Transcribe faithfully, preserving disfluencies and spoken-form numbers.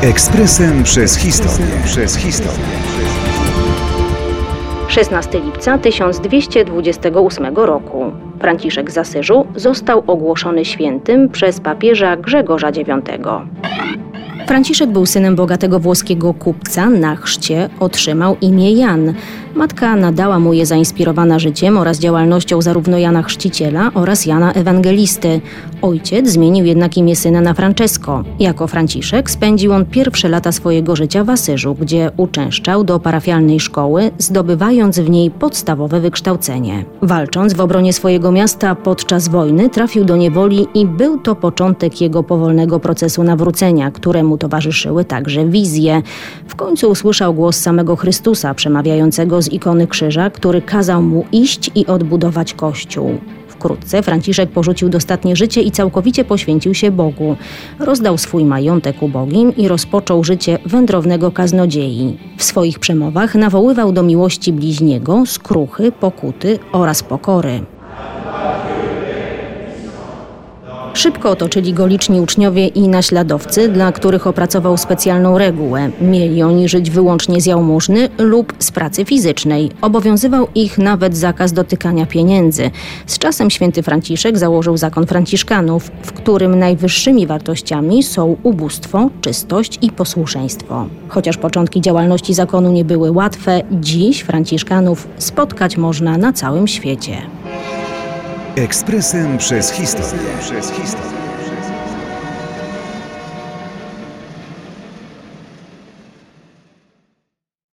Ekspresem przez historię. Przez historię. szesnastego lipca tysiąc dwieście dwudziestego ósmego roku. Franciszek z Asyżu został ogłoszony świętym przez papieża Grzegorza dziewiątego. Franciszek był synem bogatego włoskiego kupca. Na chrzcie otrzymał imię Jan. Matka nadała mu je zainspirowana życiem oraz działalnością zarówno Jana Chrzciciela oraz Jana Ewangelisty. Ojciec zmienił jednak imię syna na Francesco. Jako Franciszek spędził on pierwsze lata swojego życia w Asyżu, gdzie uczęszczał do parafialnej szkoły, zdobywając w niej podstawowe wykształcenie. Walcząc w obronie swojego miasta podczas wojny, trafił do niewoli i był to początek jego powolnego procesu nawrócenia, któremu towarzyszyły także wizje. W końcu usłyszał głos samego Chrystusa przemawiającego z ikony krzyża, który kazał mu iść i odbudować Kościół. Wkrótce Franciszek porzucił dostatnie życie i całkowicie poświęcił się Bogu. Rozdał swój majątek ubogim i rozpoczął życie wędrownego kaznodziei. W swoich przemowach nawoływał do miłości bliźniego, skruchy, pokuty oraz pokory. Szybko otoczyli go liczni uczniowie i naśladowcy, dla których opracował specjalną regułę. Mieli oni żyć wyłącznie z jałmużny lub z pracy fizycznej. Obowiązywał ich nawet zakaz dotykania pieniędzy. Z czasem święty Franciszek założył zakon franciszkanów, w którym najwyższymi wartościami są ubóstwo, czystość i posłuszeństwo. Chociaż początki działalności zakonu nie były łatwe, dziś franciszkanów spotkać można na całym świecie. Ekspresem przez historię. Przez historię.